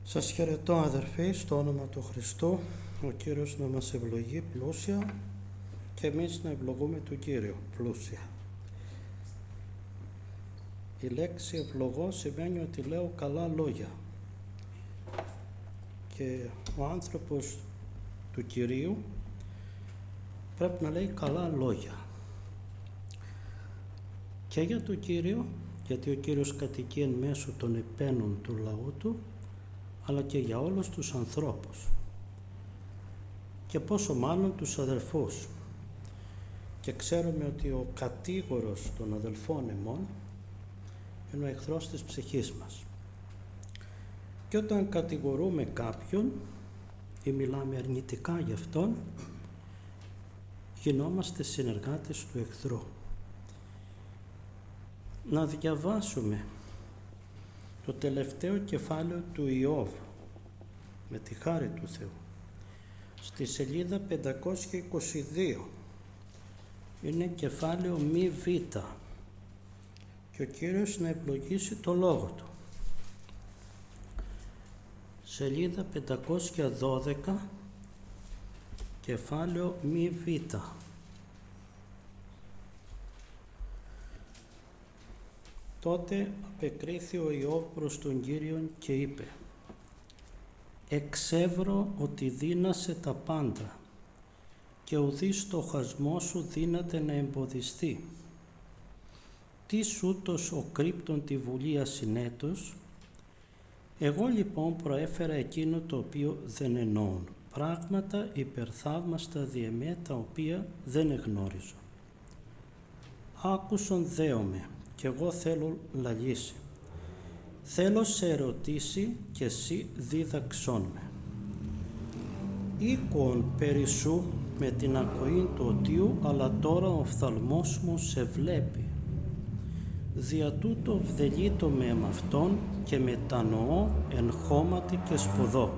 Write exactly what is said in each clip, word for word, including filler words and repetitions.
Σας χαιρετώ αδερφοί στο όνομα του Χριστού, ο Κύριος να μας ευλογεί πλούσια και εμείς να ευλογούμε του Κύριο πλούσια. Η λέξη ευλογώ σημαίνει ότι λέω καλά λόγια και ο άνθρωπος του Κυρίου πρέπει να λέει καλά λόγια και για τον Κύριο, γιατί ο Κύριος κατοικεί εν μέσω των επένων του λαού του, αλλά και για όλους τους ανθρώπους και πόσο μάλλον τους αδελφούς. Και ξέρουμε ότι ο κατήγορος των αδελφών ημών είναι ο εχθρός της ψυχής μας. Και όταν κατηγορούμε κάποιον ή μιλάμε αρνητικά γι' αυτόν, γινόμαστε συνεργάτες του εχθρού. Να διαβάσουμε το τελευταίο κεφάλαιο του Ιώβ με τη χάρη του Θεού στη σελίδα πεντακόσια είκοσι δύο. Είναι κεφάλαιο μη β και ο Κύριος να ευλογήσει το λόγο του. Σελίδα πεντακόσια δώδεκα, κεφάλαιο μη β. Τότε απεκρίθη ο Ιώβ προς τον Κύριον και είπε: «Εξεύρω ότι δύνασε τα πάντα και ουδείς στοχασμό σου δύναται να εμποδιστεί. Τι ούτως ο κρύπτον τη βουλή ασυνέτως, εγώ λοιπόν προέφερα εκείνο το οποίο δεν εννοούν, πράγματα υπερθαύμαστα διεμέ τα οποία δεν εγνώριζω. Άκουσον δέομαι και εγώ θέλω λαλήσει. Θέλω σε ερωτήσει και εσύ δίδαξόν με. Οίκον περί σου με την ακοή του οτίου, αλλά τώρα ο οφθαλμός μου σε βλέπει. Δια τούτο βδελείτο με εμ' αυτόν και μετανοώ εν χώματι και σπουδώ.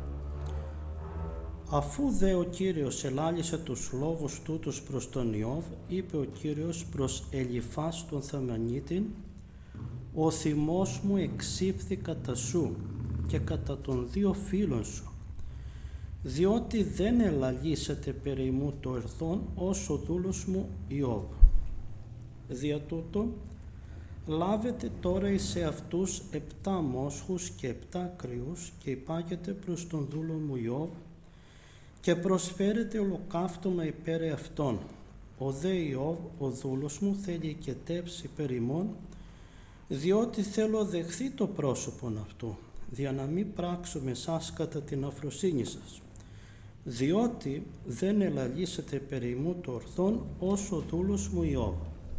Αφού δε ο Κύριος ελάλησε τους λόγους τούτους προς τον Ιώβ, είπε ο Κύριος προς Ελιφάς τον Θεμανίτην: «Ο θυμός μου εξήφθη κατά σου και κατά των δύο φίλων σου, διότι δεν ελαλήσετε περί μου το ερθόν ως ο δούλος μου Ιώβ. Δια τούτο λάβετε τώρα εις εαυτούς επτά μόσχους και επτά κρυούς και υπάγετε προς τον δούλο μου Ιώβ και προσφέρετε ολοκαύτωμα υπέρ εαυτών. Ο δε Ιώβ, ο δούλος μου, θέλει οικετεύσει περ ημών, διότι θέλω δεχθεί το πρόσωπον αυτού, δια να μην πράξω με σας κατά την αφροσύνη σας, διότι δεν ελαλήσετε περί μου το ορθόν ως ο δούλος μου Ιώβ».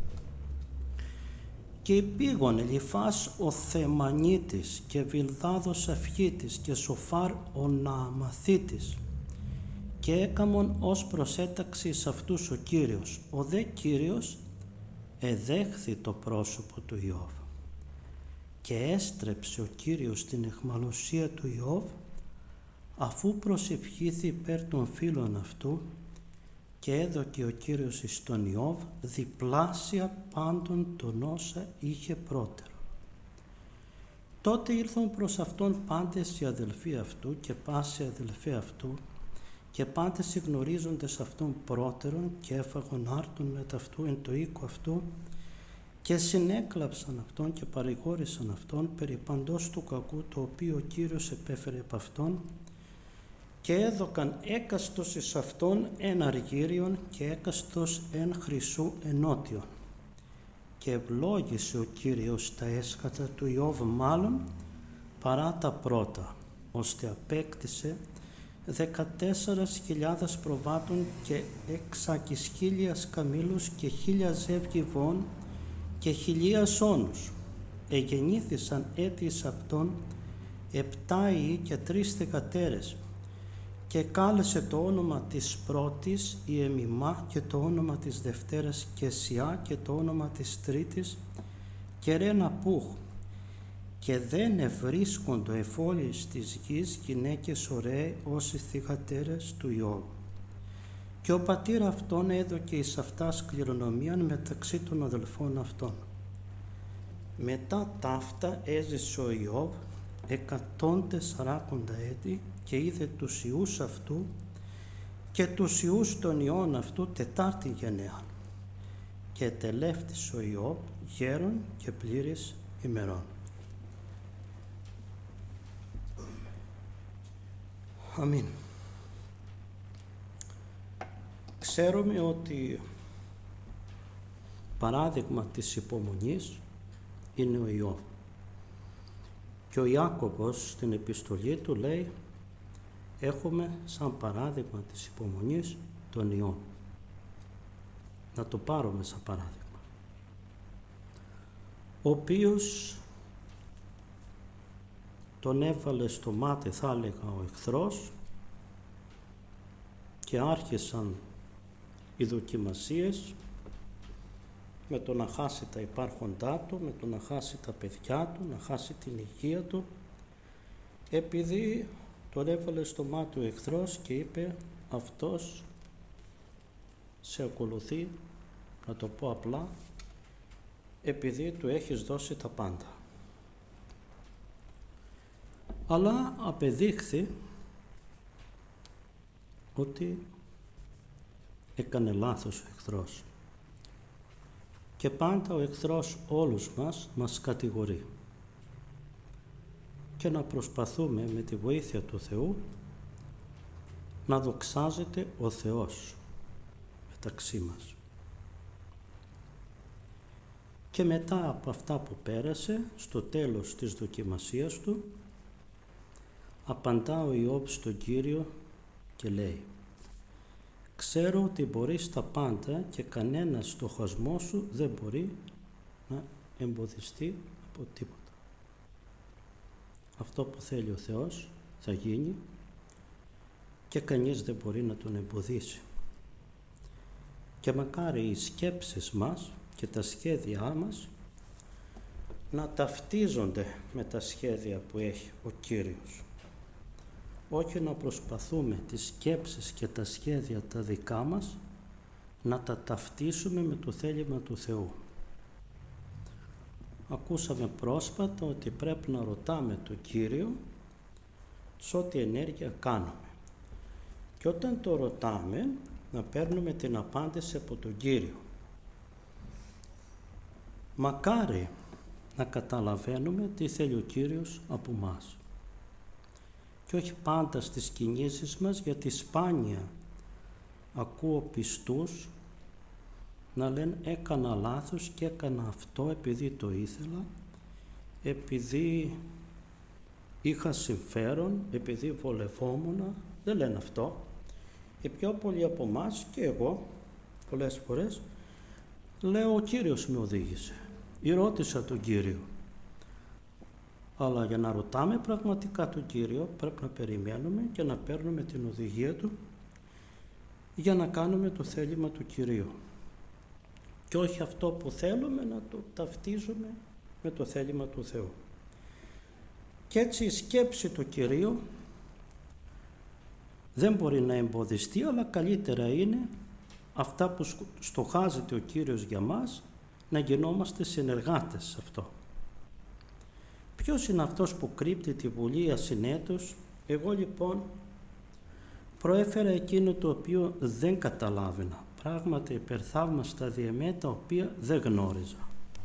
Και επήγον Ελιφάς ο Θεμανίτης και Βιλδάδος Αυχίτης και Σοφάρ ο Νααμαθίτης, και έκαμον ως προσέταξη εις αυτούς ο Κύριος. Ο δε Κύριος εδέχθη το πρόσωπο του Ιώβ και έστρεψε ο Κύριος την αιχμαλωσία του Ιώβ, αφού προσευχήθη υπέρ των φίλων αυτού, και έδωκε ο Κύριος εις τον Ιώβ διπλάσια πάντων των όσα είχε πρώτερο. Τότε ήρθαν προς αυτόν πάντες οι αδελφοί αυτού και πάση αδελφοί αυτού και πάντες οι γνωρίζοντες αυτόν πρώτερον, και έφαγον άρτον με ταυτού εν το οίκο αυτού και συνέκλαψαν αυτόν και παρηγόρησαν αυτόν περί παντός του κακού το οποίο ο Κύριος επέφερε επ' αυτόν, και έδωκαν έκαστος εις αυτόν εν αργύριον και έκαστος εν χρυσού ενότιον. Και ευλόγησε ο Κύριος τα έσχατα του Ιώβ μάλλον παρά τα πρώτα, ώστε απέκτησε δεκατέσσερας χιλιάδας προβάτων και εξάκις χίλιας καμήλους και χίλια ζεύγη βόν και χιλίας όνους. Εγεννήθησαν έτη εις αυτόν επτά ιοί και τρεις θυγατέρες, και κάλεσε το όνομα της πρώτης η Εμιμά και το όνομα της δευτέρας Κεσιά και το όνομα της τρίτης Κερένα Πούχ. Και δεν ευρίσκοντο εφόλης της γης γυναίκες ωραίοι ως οι θυγατέρες του Ιώβ. Και ο πατήρ αυτόν έδωκε εις αυτάς κληρονομίαν μεταξύ των αδελφών αυτών. Μετά ταύτα έζησε ο Ιώβ εκατόν τεσσαράκοντα έτη και είδε τους ιούς αυτού και τους ιούς των ιών αυτού τετάρτη γενεάν και ετελεύτης ο Ιώβ γέρον και πλήρης ημερών. Αμήν. Ξέρουμε ότι παράδειγμα της υπομονής είναι ο Ιώβ. Και ο Ιάκωβος στην επιστολή του λέει έχουμε σαν παράδειγμα της υπομονής τον Ιώβ. Να το πάρουμε σαν παράδειγμα. Ο οποίος τον έβαλε στο μάτι, θα έλεγα, ο εχθρός και άρχισαν οι δοκιμασίες με το να χάσει τα υπάρχοντά του, με το να χάσει τα παιδιά του, να χάσει την υγεία του, επειδή τον έβαλε στο μάτι ο εχθρός και είπε αυτός σε ακολουθεί, να το πω απλά, επειδή του έχεις δώσει τα πάντα. Αλλά απεδείχθη ότι έκανε λάθος ο εχθρός. Και πάντα ο εχθρός όλους μας μας κατηγορεί. Και να προσπαθούμε με τη βοήθεια του Θεού να δοξάζεται ο Θεός μεταξύ μας. Και μετά από αυτά που πέρασε, στο τέλος της δοκιμασίας του, απαντά ο Ιώβ στον Κύριο και λέει «Ξέρω ότι μπορείς τα πάντα και κανένας στοχασμός σου δεν μπορεί να εμποδιστεί από τίποτα. Αυτό που θέλει ο Θεός θα γίνει και κανείς δεν μπορεί να τον εμποδίσει. Και μακάρι οι σκέψεις μας και τα σχέδιά μας να ταυτίζονται με τα σχέδια που έχει ο Κύριος. Όχι να προσπαθούμε τις σκέψεις και τα σχέδια τα δικά μας να τα ταυτίσουμε με το θέλημα του Θεού. Ακούσαμε πρόσφατα ότι πρέπει να ρωτάμε τον Κύριο σε ό,τι ενέργεια κάνουμε. Και όταν το ρωτάμε, να παίρνουμε την απάντηση από τον Κύριο. Μακάρι να καταλαβαίνουμε τι θέλει ο Κύριος από μας. Και όχι πάντα στις κινήσεις μας, γιατί σπάνια ακούω πιστούς να λένε έκανα λάθος και έκανα αυτό επειδή το ήθελα, επειδή είχα συμφέρον, επειδή βολευόμουνα. Δεν λένε αυτό. Και πιο πολλοί από εμάς και εγώ πολλές φορές λέω ο Κύριος με οδήγησε ή ρώτησα τον Κύριο. Αλλά για να ρωτάμε πραγματικά τον Κύριο πρέπει να περιμένουμε και να παίρνουμε την οδηγία Του για να κάνουμε το θέλημα του Κυρίου. Και όχι αυτό που θέλουμε να το ταυτίζουμε με το θέλημα του Θεού. Και έτσι η σκέψη του Κυρίου δεν μπορεί να εμποδιστεί, αλλά καλύτερα είναι αυτά που στοχάζεται ο Κύριος για μας να γινόμαστε συνεργάτες σε αυτό. Ποιος είναι αυτός που κρύπτει τη βουλή ασυνέτως? Εγώ λοιπόν προέφερα εκείνο το οποίο δεν καταλάβαινα, πράγματα υπερθαύμαστα διεμέ τα οποία δεν γνώριζα.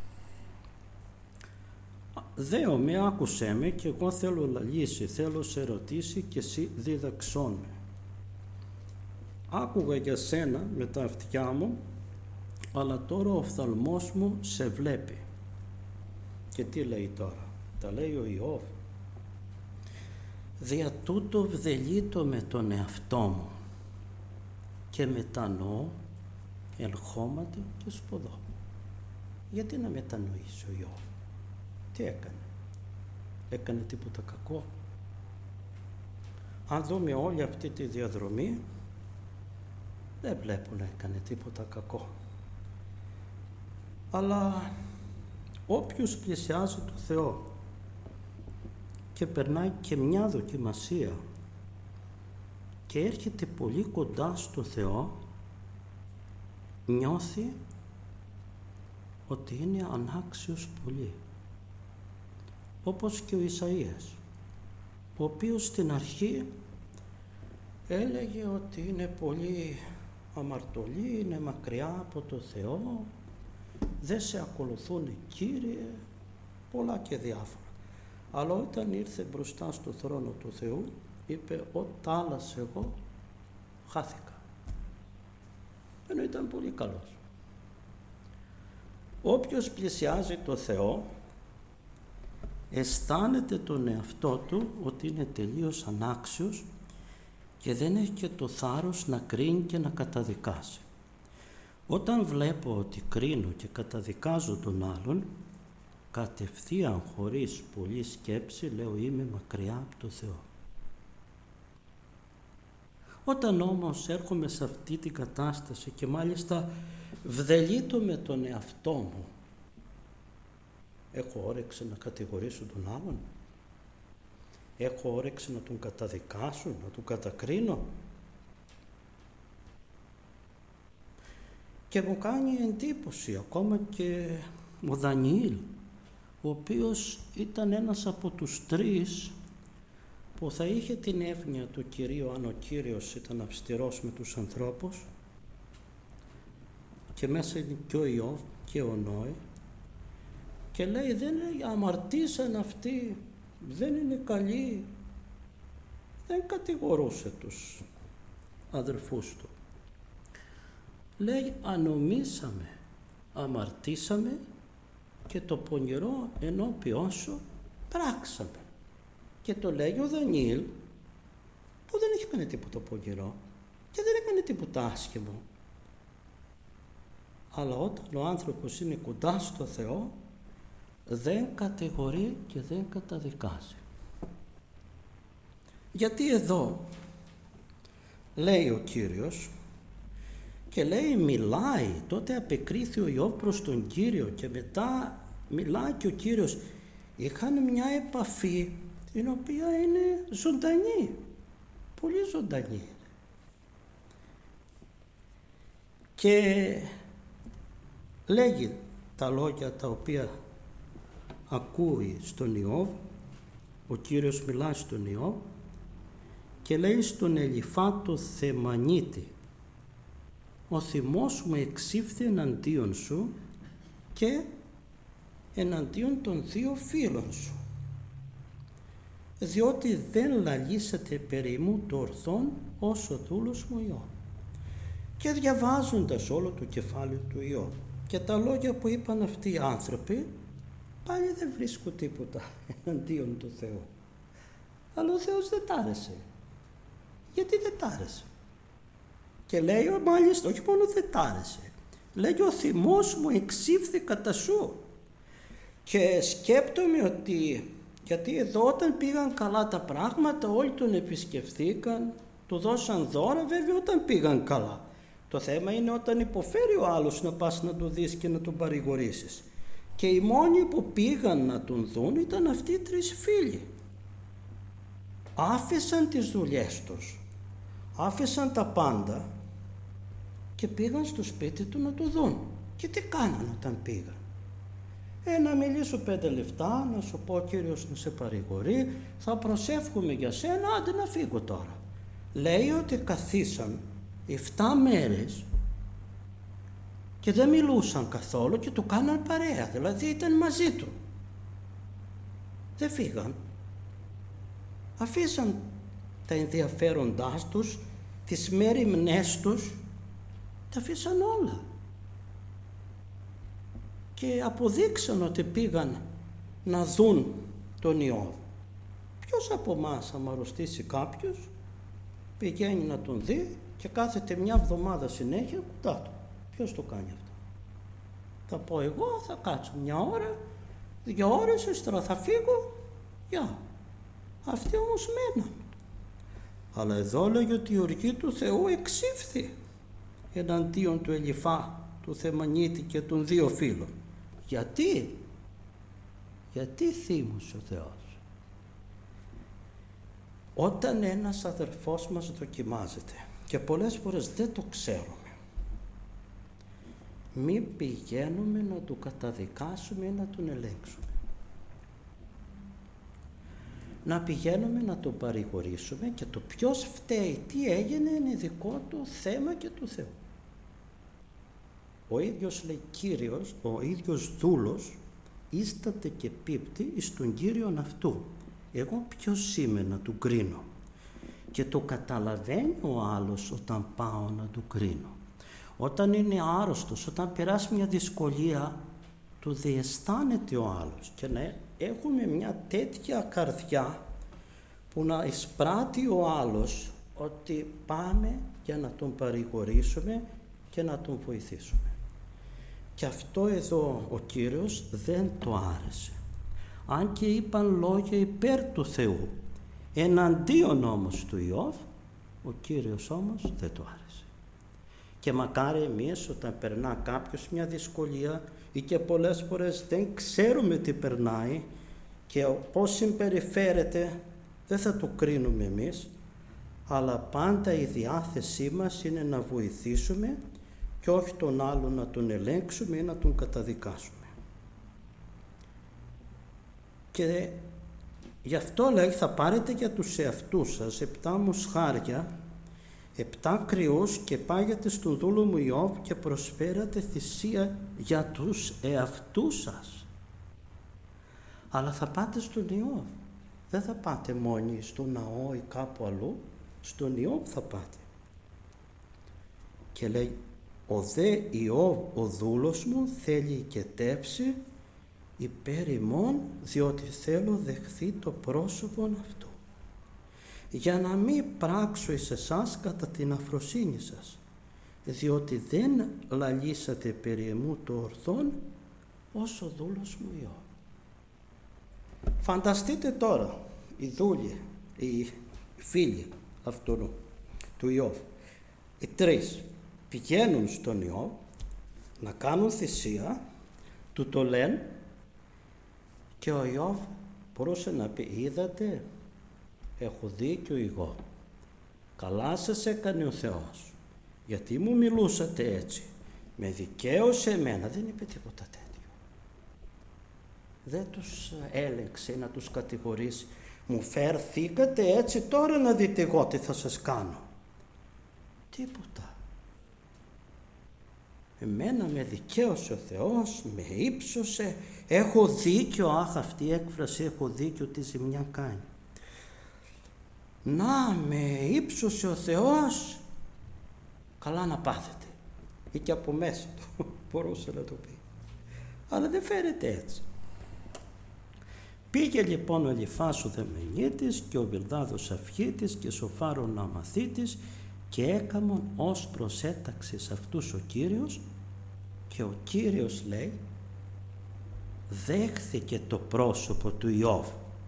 Δέο με, άκουσέ με και εγώ θέλω λύση, θέλω σε ρωτήσει και εσύ διδαξών με. Άκουγα για σένα με τα αυτιά μου, αλλά τώρα ο οφθαλμός μου σε βλέπει. Και τι λέει τώρα? Τα λέει ο Ιώβ. Δια τούτο βδελείτω με τον εαυτό μου και μετανοώ ελχόματι και σποδό. Γιατί να μετανοήσει ο Ιώβ? Τι έκανε? Έκανε τίποτα κακό? Αν δούμε όλη αυτή τη διαδρομή, δεν βλέπω να έκανε τίποτα κακό. Αλλά όποιος πλησιάζει το Θεό και περνάει και μια δοκιμασία και έρχεται πολύ κοντά στο Θεό, νιώθει ότι είναι ανάξιος πολύ. Όπως και ο Ισαΐας. ο οποίος στην αρχή έλεγε ότι είναι πολύ αμαρτωλή, είναι μακριά από το Θεό, δεν σε ακολουθούν Κύριε, πολλά και διάφορα. Αλλά όταν ήρθε μπροστά στο θρόνο του Θεού, είπε, «Ω τάλας εγώ χάθηκα». Ενώ ήταν πολύ καλός. Όποιος πλησιάζει το Θεό, αισθάνεται τον εαυτό του ότι είναι τελείως ανάξιος και δεν έχει και το θάρρος να κρίνει και να καταδικάσει. Όταν βλέπω ότι κρίνω και καταδικάζω τον άλλον, κατευθείαν χωρίς πολλή σκέψη λέω είμαι μακριά από το Θεό. Όταν όμως έρχομαι σε αυτή την κατάσταση και μάλιστα βδελείτω με τον εαυτό μου, έχω όρεξη να κατηγορήσω τον άλλον, έχω όρεξη να τον καταδικάσω, να τον κατακρίνω. Και μου κάνει εντύπωση ακόμα και ο Δανιήλ, ο οποίος ήταν ένας από τους τρεις που θα είχε την εύνοια του Κυρίου αν ο Κύριος ήταν αυστηρός με τους ανθρώπους, και μέσα είναι και ο Ιώβ και ο Νόε, και λέει δεν αμαρτήσαν αυτοί, δεν είναι καλοί, δεν κατηγορούσε τους αδερφούς του. Λέει ανομήσαμε, αμαρτήσαμε και το πονηρό ενώπιόν σου πράξαμε. Και το λέει ο Δανιήλ που δεν έχει κάνει τίποτα πονηρό και δεν έκανε τίποτα άσχημο. Αλλά όταν ο άνθρωπος είναι κοντά στο Θεό, δεν κατηγορεί και δεν καταδικάζει. Γιατί εδώ λέει ο Κύριος και λέει μιλάει, τότε απεκρίθη ο Ιώβ προς τον Κύριο και μετά μιλάει και ο Κύριος. Είχαν μια επαφή την οποία είναι ζωντανή, πολύ ζωντανή. Και λέγει τα λόγια τα οποία ακούει στον Ιώβ, ο Κύριος μιλάει στον Ιώβ και λέει στον Ελιφά το Θεμανίτη, ο θυμός μου εξήφθη εναντίον σου και εναντίον των δύο φίλων σου, διότι δεν λαλήσατε περί μου το ορθόν όσο δούλος μου Ιώβ. Και διαβάζοντας όλο το κεφάλαιο του Ιώβ και τα λόγια που είπαν αυτοί οι άνθρωποι, πάλι δεν βρίσκω τίποτα εναντίον του Θεού. Αλλά ο Θεός δεν τ' άρεσε. Γιατί δεν τ' άρεσε? Και λέει μάλιστα, όχι μόνο δεν τ' άρεσε, λέει ο θυμός μου εξήφθη κατά σου. Και σκέπτομαι ότι, γιατί εδώ όταν πήγαν καλά τα πράγματα όλοι τον επισκεφθήκαν, του δώσαν δώρα, βέβαια όταν πήγαν καλά. Το θέμα είναι όταν υποφέρει ο άλλος να πας να τον δεις και να τον παρηγορήσεις. Και οι μόνοι που πήγαν να τον δουν ήταν αυτοί οι τρεις φίλοι. Άφησαν τις δουλειές τους, άφησαν τα πάντα και πήγαν στο σπίτι του να το δουν. Και τι κάναν όταν πήγαν? Ε, να μιλήσω πέντε λεπτά, να σου πω ο Κύριος να σε παρηγορεί, θα προσεύχομαι για σένα, άντε να φύγω τώρα. Λέει ότι καθίσαν εφτά μέρες και δεν μιλούσαν καθόλου και του κάναν παρέα, δηλαδή ήταν μαζί του. Δεν φύγαν. Αφήσαν τα ενδιαφέροντάς τους, τις μέριμνές τους, τα αφήσαν όλα. Και αποδείξαν ότι πήγαν να δουν τον Ιώβ. Ποιος από εμάς άμα αρρωστήσει κάποιος, πηγαίνει να τον δει και κάθεται μια εβδομάδα συνέχεια κοντά του? Ποιος το κάνει αυτό? Θα πω εγώ, θα κάτσω μια ώρα, δύο ώρες, ύστερα θα φύγω, γεια. Αυτοί όμως μέναν. Αλλά εδώ λέγει ότι η οργή του Θεού εξήφθη εναντίον του Ελιφά, του Θεμανίτη και των δύο φίλων. Γιατί? Γιατί θύμωσε ο Θεός? Όταν ένας αδερφός μας δοκιμάζεται και πολλές φορές δεν το ξέρουμε, μην πηγαίνουμε να του καταδικάσουμε ή να τον ελέγξουμε. να πηγαίνουμε να τον παρηγορήσουμε και το ποιος φταίει, τι έγινε, είναι δικό του θέμα και του Θεού. Ο ίδιος λέει Κύριος, ο ίδιος δούλος, ίσταται και πίπτει εις τον Κύριον αυτού. Εγώ ποιος είμαι να του κρίνω? Και το καταλαβαίνει ο άλλος όταν πάω να του κρίνω. Όταν είναι άρρωστος, όταν περάσει μια δυσκολία, το διαισθάνεται ο άλλος. Και να έχουμε μια τέτοια καρδιά που να εισπράττει ο άλλος ότι πάμε για να τον παρηγορήσουμε και να τον βοηθήσουμε. Και αυτό εδώ ο Κύριος δεν το άρεσε. Αν και είπαν λόγια υπέρ του Θεού, εναντίον όμως του Ιώβ, ο Κύριος όμως δεν το άρεσε. Και μακάρι εμείς όταν περνά κάποιος μια δυσκολία ή και πολλές φορές δεν ξέρουμε τι περνάει και πώς συμπεριφέρεται, δεν θα το κρίνουμε εμείς, αλλά πάντα η διάθεσή μας είναι να βοηθήσουμε και όχι τον άλλον να τον ελέγξουμε ή να τον καταδικάσουμε. Και γι' αυτό λέει θα πάρετε για τους εαυτούς σας επτά μοσχάρια, επτά κρυούς και πάγετε στον δούλο μου Ιώβ και προσφέρατε θυσία για τους εαυτούς σας. Αλλά θα πάτε στον Ιώβ. Δεν θα πάτε μόνοι στον ναό ή κάπου αλλού. Στον Ιώβ θα πάτε. Και λέει ο δε Ιώβ ο δούλος μου θέλει οικετεύσει υπέρ ημών, διότι θέλω δεχθεί το πρόσωπον αυτού, για να μην πράξω εις εσάς κατά την αφροσύνη σας, διότι δεν λαλήσατε περί εμού το ορθόν ως ο δούλος μου Ιώβ. Φανταστείτε τώρα οι δούλοι, οι φίλοι αυτού του Ιώβ, οι τρεις πηγαίνουν στον Ιώβ να κάνουν θυσία, του το λένε και ο Ιώβ μπορούσε να πει είδατε, έχω δίκιο εγώ, καλά σας έκανε ο Θεός, γιατί μου μιλούσατε έτσι, με δικαίωσε εμένα, δεν είπε τίποτα τέτοιο. Δεν τους έλεγξε να τους κατηγορήσει, μου φέρθηκατε έτσι, τώρα να δείτε εγώ τι θα σας κάνω. Τίποτα. Εμένα με δικαίωσε ο Θεός, με ύψωσε, έχω δίκιο, αχ αυτή η έκφραση έχω δίκιο τι ζημιά κάνει. Να με ύψωσε ο Θεός, καλά να πάθετε. Ή και από μέσα του μπορούσε να το πει. Αλλά δεν φέρεται έτσι. Πήγε λοιπόν ο Ελιφάς ο Δεμενίτης και ο Βιλδάδος Αυχίτης και Σοφάρων Αμαθήτης και έκαμον ως προσέταξης αυτούς ο Κύριος, και ο Κύριος λέει δέχθηκε το πρόσωπο του Ιώβ.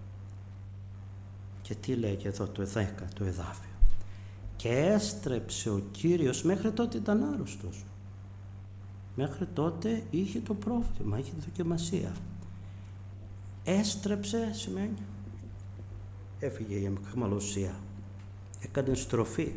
Και τι λέγει εδώ το δέκα το εδάφιο? Και έστρεψε ο Κύριος, μέχρι τότε ήταν άρρωστος, μέχρι τότε είχε το πρόβλημα, είχε δοκιμασία. Έστρεψε σημαίνει έφυγε η αιχμαλωσία, έκανε στροφή,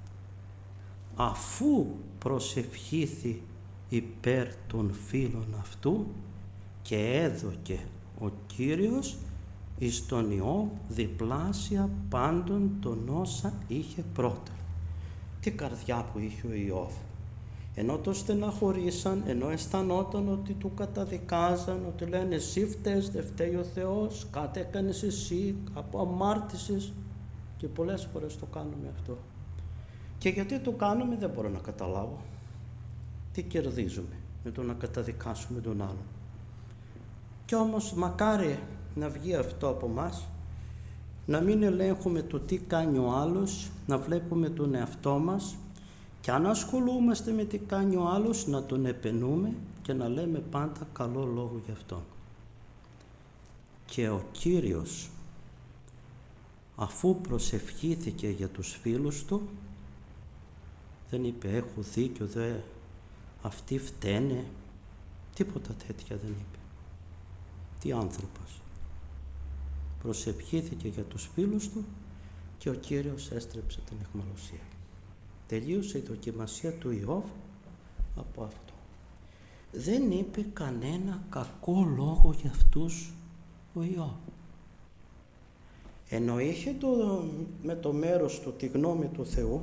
αφού προσευχήθη υπέρ των φίλων αυτού και έδωκε ο Κύριος εις τον Ιώβ διπλάσια πάντων των όσα είχε πρώτα. Τι καρδιά που είχε ο Ιώβ! Ενώ το στεναχωρήσαν, ενώ αισθανόταν ότι του καταδικάζαν, ότι λένε εσύ φταίς, δεν φταίει ο Θεός, κάτι έκανες εσύ, κάπου αμάρτησες, και πολλές φορές το κάνουμε αυτό. Και γιατί το κάνουμε δεν μπορώ να καταλάβω. Τι κερδίζουμε με το να καταδικάσουμε τον άλλον? Κι όμως μακάρι να βγει αυτό από μας, να μην ελέγχουμε το τι κάνει ο άλλος, να βλέπουμε τον εαυτό μας και αν ασχολούμαστε με τι κάνει ο άλλος να τον επενούμε και να λέμε πάντα καλό λόγο γι' αυτό. Και ο Κύριος, αφού προσευχήθηκε για τους φίλους του, δεν είπε έχω δίκιο, δε, αυτοί φταίνε, τίποτα τέτοια δεν είπε. Τι άνθρωπος! Προσευχήθηκε για τους φίλους του και ο Κύριος έστρεψε την αιχμαλωσία. Τελείωσε η δοκιμασία του Ιώβ από αυτό. Δεν είπε κανένα κακό λόγο για αυτούς ο Ιώβ. Ενώ είχε το, με το μέρος του τη γνώμη του Θεού,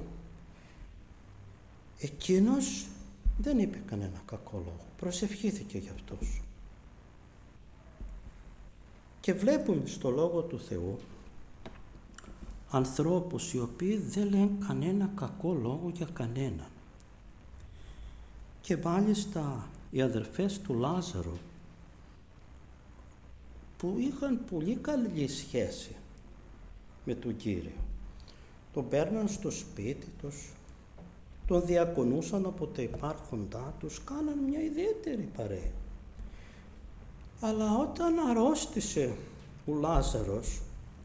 εκείνος δεν είπε κανένα κακό λόγο, προσευχήθηκε για αυτούς. Και βλέπουμε στο Λόγο του Θεού ανθρώπους οι οποίοι δεν λένε κανένα κακό λόγο για κανέναν. Και μάλιστα οι αδερφές του Λάζαρου, που είχαν πολύ καλή σχέση με τον Κύριο, τον παίρναν στο σπίτι τους, τον διακονούσαν από τα υπάρχοντά τους, κάναν μια ιδιαίτερη παρέα. Αλλά όταν αρρώστησε ο Λάζαρος,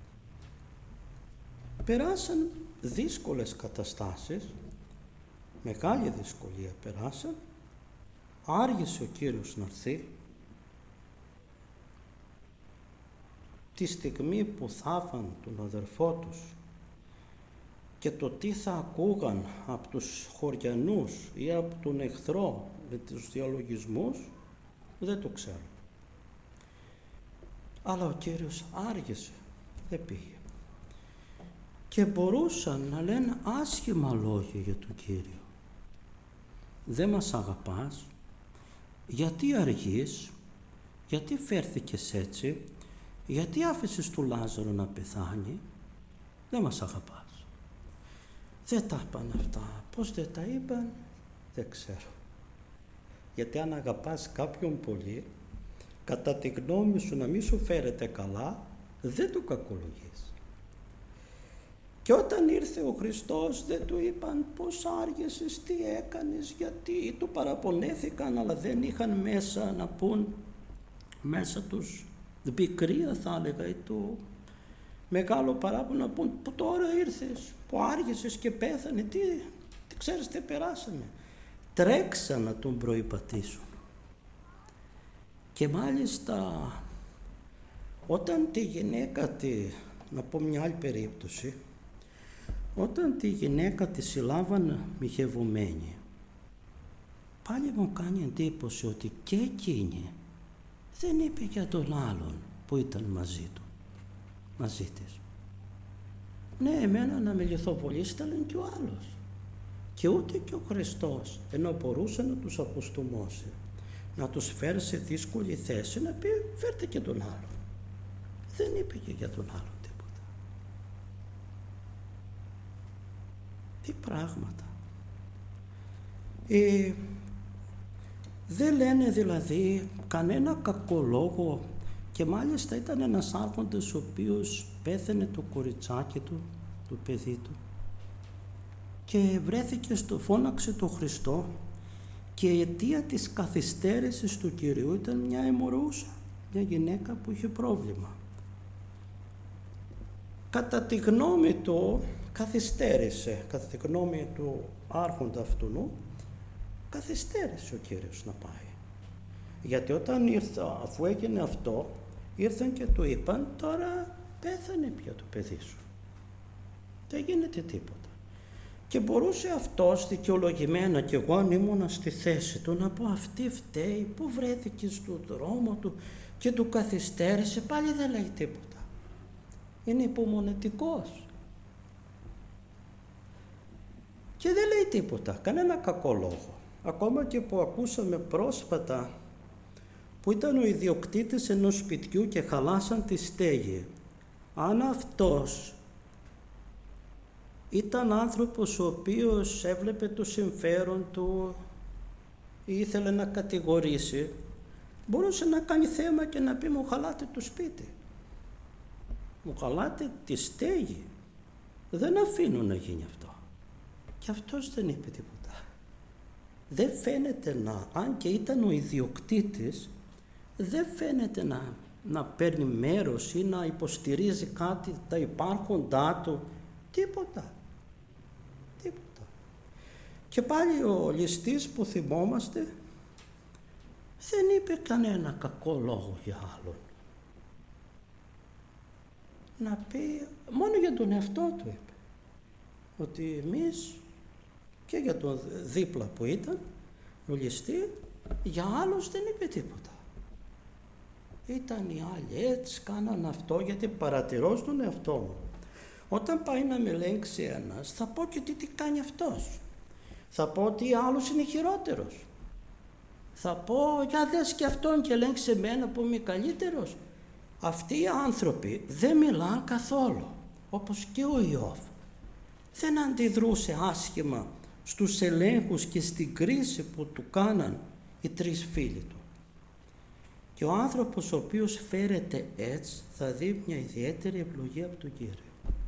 περάσαν δύσκολες καταστάσεις, μεγάλη δυσκολία περάσαν, άργησε ο Κύριος να έρθει. Τη στιγμή που θάβαν τον αδερφό τους και το τι θα ακούγαν από τους χωριανούς ή από τον εχθρό με τους διαλογισμούς, δεν το ξέρουν. Αλλά ο Κύριος άργησε, δεν πήγε. Και μπορούσαν να λένε άσχημα λόγια για τον Κύριο. Δεν μας αγαπάς, γιατί αργείς, γιατί φέρθηκες έτσι, γιατί άφησες του Λάζαρο να πεθάνει, δεν μας αγαπάς. Δεν τα είπαν αυτά. Πώς δεν τα είπαν, δεν ξέρω. Γιατί αν αγαπάς κάποιον πολύ, κατά τη γνώμη σου να μην σου φέρεται καλά, δεν του κακολογείς. Και όταν ήρθε ο Χριστός δεν του είπαν πώς άργησες, τι έκανες, γιατί, του παραπονέθηκαν, αλλά δεν είχαν μέσα να πούν, μέσα τους πικρία θα έλεγα, ή του μεγάλο παράπονο να πούν που τώρα ήρθες, που άργησες και πέθανε, τι, τι ξέρεις τι περάσαμε. Τρέξαν να τον προϋπατήσουν. Και μάλιστα όταν τη γυναίκα τη, να πω μια άλλη περίπτωση, όταν τη γυναίκα τη συλλάβαν μοιχευωμένη, πάλι μου κάνει εντύπωση ότι και εκείνη δεν είπε για τον άλλον που ήταν μαζί του, μαζί της. Ναι, εμένα να με λιθοβολήσει τα λένε και ο άλλος. Και ούτε και ο Χριστός, ενώ μπορούσε να τους αποστομώσει, να τους φέρει σε δύσκολη θέση, να πει φέρτε και τον άλλον. Δεν είπε και για τον άλλον τίποτα. Τι πράγματα. Ε, δεν λένε δηλαδή κανένα κακό λόγο, και μάλιστα ήταν ένας άρχοντας ο οποίος πέθανε το κοριτσάκι του, το παιδί του, και βρέθηκε στο, φώναξε το Χριστό, και η αιτία της καθυστέρησης του Κυρίου ήταν μια αιμορρούσα, μια γυναίκα που είχε πρόβλημα. Κατά τη γνώμη του καθυστέρησε, κατά τη γνώμη του άρχοντα αυτού, καθυστέρησε ο Κύριος να πάει. Γιατί όταν ήρθα, αφού έγινε αυτό, ήρθαν και του είπαν, τώρα πέθανε πια το παιδί σου. Δεν γίνεται τίποτα. Και μπορούσε αυτός δικαιολογημένα, και εγώ αν ήμουνα στη θέση του, να πω αυτή φταίει που βρέθηκε στο δρόμο του και του καθυστέρησε, πάλι δεν λέει τίποτα. Είναι υπομονετικός. Και δεν λέει τίποτα, κανένα κακό λόγο. Ακόμα και που ακούσαμε πρόσφατα που ήταν ο ιδιοκτήτης ενός σπιτιού και χαλάσαν τη στέγη. Αν αυτός ήταν άνθρωπος ο οποίος έβλεπε το συμφέρον του ή ήθελε να κατηγορήσει, μπορούσε να κάνει θέμα και να πει μου χαλάτε το σπίτι, μου χαλάτε τη στέγη, δεν αφήνω να γίνει αυτό. Και αυτός δεν είπε τίποτα. Δεν φαίνεται να, αν και ήταν ο ιδιοκτήτης, δεν φαίνεται να, να παίρνει μέρος ή να υποστηρίζει κάτι τα υπάρχοντά του, τίποτα. Τίποτα. Και πάλι ο ληστής που θυμόμαστε δεν είπε κανένα κακό λόγο για άλλον. Να πει, μόνο για τον εαυτό του είπε, ότι εμείς, και για τον δίπλα που ήταν, ο ληστή, για άλλους δεν είπε τίποτα. ήταν οι άλλοι έτσι, κάναν αυτό, γιατί παρατηρώ στον εαυτό μου. Όταν πάει να με ελέγξει ένας, θα πω και τι, τι κάνει αυτός. Θα πω ότι άλλος είναι χειρότερος. Θα πω, για δες και αυτόν και ελέγξει εμένα που είμαι καλύτερος. Αυτοί οι άνθρωποι δεν μιλάν καθόλου, όπως και ο Ιώβ. Δεν αντιδρούσε άσχημα στους ελέγχους και στην κρίση που του κάναν οι τρεις φίλοι του. Και ο άνθρωπος ο οποίος φέρεται έτσι θα δει μια ιδιαίτερη ευλογία από τον Κύριο.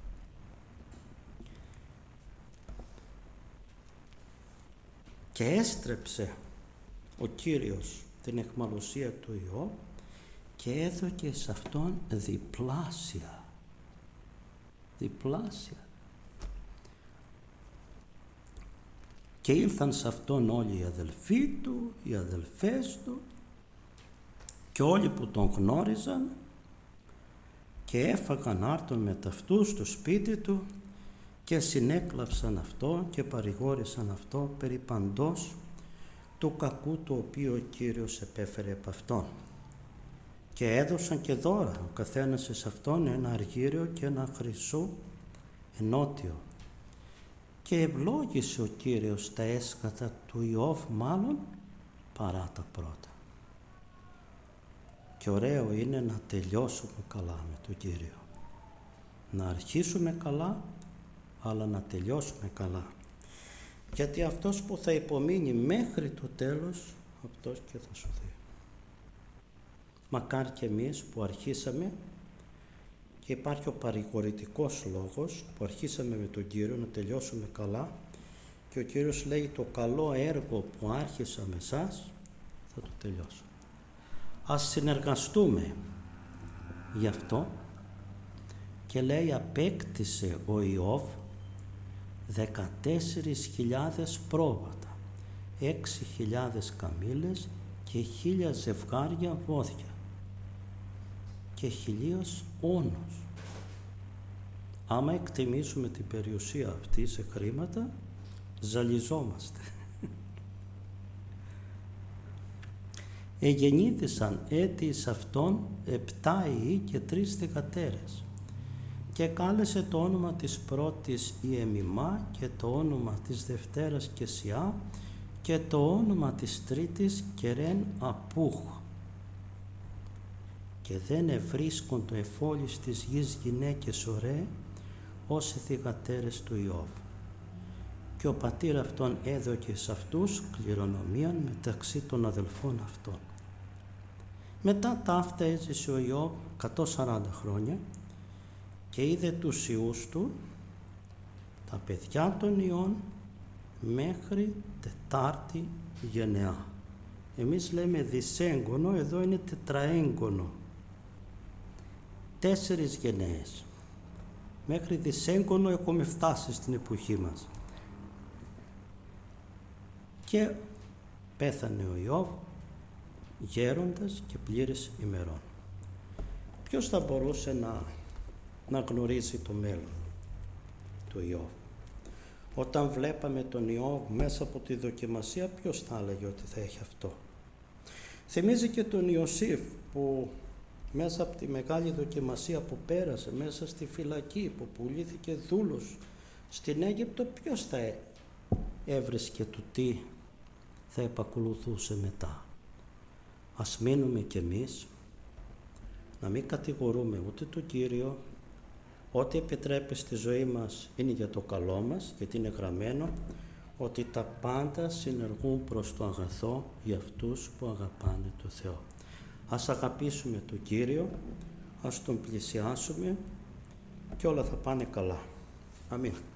Και έστρεψε ο Κύριος την αιχμαλωσία του Ιώβ και έδωκε σε αυτόν διπλάσια. Διπλάσια. Και ήλθαν σε αυτόν όλοι οι αδελφοί του, οι αδελφές του και όλοι που τον γνώριζαν και έφαγαν άρτον με ταυτούς στο σπίτι του και συνέκλαψαν αυτό και παρηγόρησαν αυτό περί παντός του κακού το οποίο ο Κύριος επέφερε από αυτόν. Και έδωσαν και δώρα ο καθένας σε αυτόν ένα αργύριο και ένα χρυσό ενότιο. Και ευλόγησε ο Κύριος τα έσκατα του Ιώβ μάλλον παρά τα πρώτα. Και ωραίο είναι να τελειώσουμε καλά με τον Κύριο. Να αρχίσουμε καλά, αλλά να τελειώσουμε καλά. Γιατί αυτός που θα υπομείνει μέχρι το τέλος, αυτός και θα σωθεί. Μακάρι και εμείς που αρχίσαμε, και υπάρχει ο παρηγορητικός λόγος που αρχίσαμε με τον Κύριο να τελειώσουμε καλά, και ο Κύριος λέει το καλό έργο που άρχισα με εσάς θα το τελειώσω. Ας συνεργαστούμε γι' αυτό. Και λέει απέκτησε ο Ιώβ δεκατέσσερις χιλιάδες πρόβατα, έξι χιλιάδες καμήλες και χίλια ζευγάρια βόδια και χιλίος όνους. Άμα εκτιμήσουμε την περιουσία αυτή σε χρήματα, ζαλιζόμαστε. Εγεννήθησαν έτη εις αυτόν επτά ιοί και τρεις θυγατέρες. Και κάλεσε το όνομα της πρώτης Ιεμιμά και το όνομα της δευτέρας Κεσιά και το όνομα της τρίτης Κερέν Απούχ. Και δεν ευρίσκον το εφόλης της γης γυναίκες ωραί ως οι θυγατέρες του Ιώβ. Και ο πατήρ αυτών έδωκε σε αυτούς κληρονομίαν μεταξύ των αδελφών αυτών. Μετά τα αυτά έζησε ο Ιώβ εκατόν σαράντα χρόνια και είδε τους ιούς του, τα παιδιά των ιών, μέχρι τετάρτη γενεά. Εμείς λέμε δισέγγωνο, εδώ είναι τετραέγγωνο. Τέσσερις γενναίες. Μέχρι δισέγγωνο έχουμε φτάσει στην εποχή μας. Και πέθανε ο Ιώβ γέροντας και πλήρης ημερών. Ποιος θα μπορούσε να, να γνωρίζει το μέλλον του Ιώβ? Όταν βλέπαμε τον Ιώβ μέσα από τη δοκιμασία, ποιος θα έλεγε ότι θα έχει αυτό? Θυμίζει και τον Ιωσήφ που μέσα από τη μεγάλη δοκιμασία που πέρασε, μέσα στη φυλακή που πουλήθηκε δούλος στην Αίγυπτο, ποιος θα έβρισκε του τι θα επακολουθούσε μετά? Ας μείνουμε κι εμείς να μην κατηγορούμε ούτε τον Κύριο. Ό,τι επιτρέπει στη ζωή μας είναι για το καλό μας, γιατί είναι γραμμένο ότι τα πάντα συνεργούν προς το αγαθό για αυτούς που αγαπάνε το Θεό. Ας αγαπήσουμε τον Κύριο, ας τον πλησιάσουμε και όλα θα πάνε καλά. Αμήν.